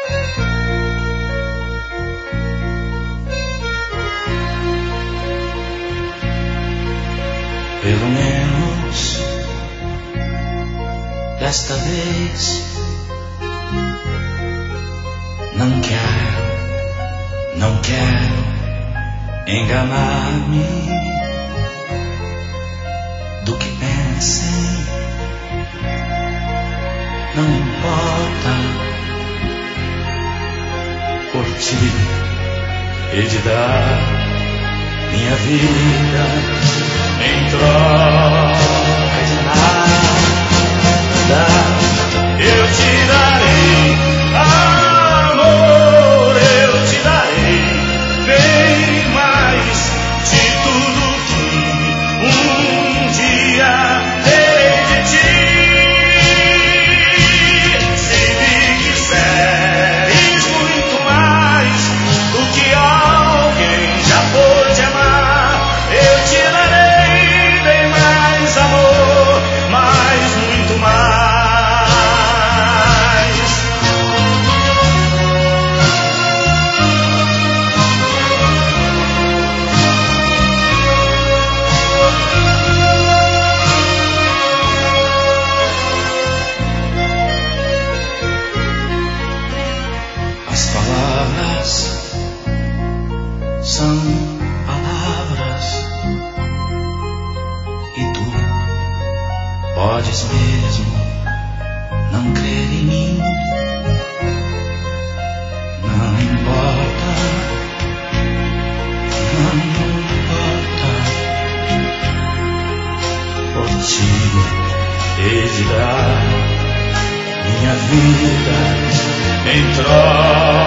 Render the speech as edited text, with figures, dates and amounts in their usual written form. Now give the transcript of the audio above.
Pelo menos desta vez não quero enganar-me do que pensem, não importa, por ti hei de dar minha vida em troca de nada. Eu te darei amor, eu te darei bem mais de tudo que um dia terei de ti. Se me quiseres muito mais do que alguém já pôde amar, eu te darei bem mais amor, mas muito mais. As palavras são palavras e tu podes mesmo não crer em mim. Não importa, por ti hei de dar minha vida em troca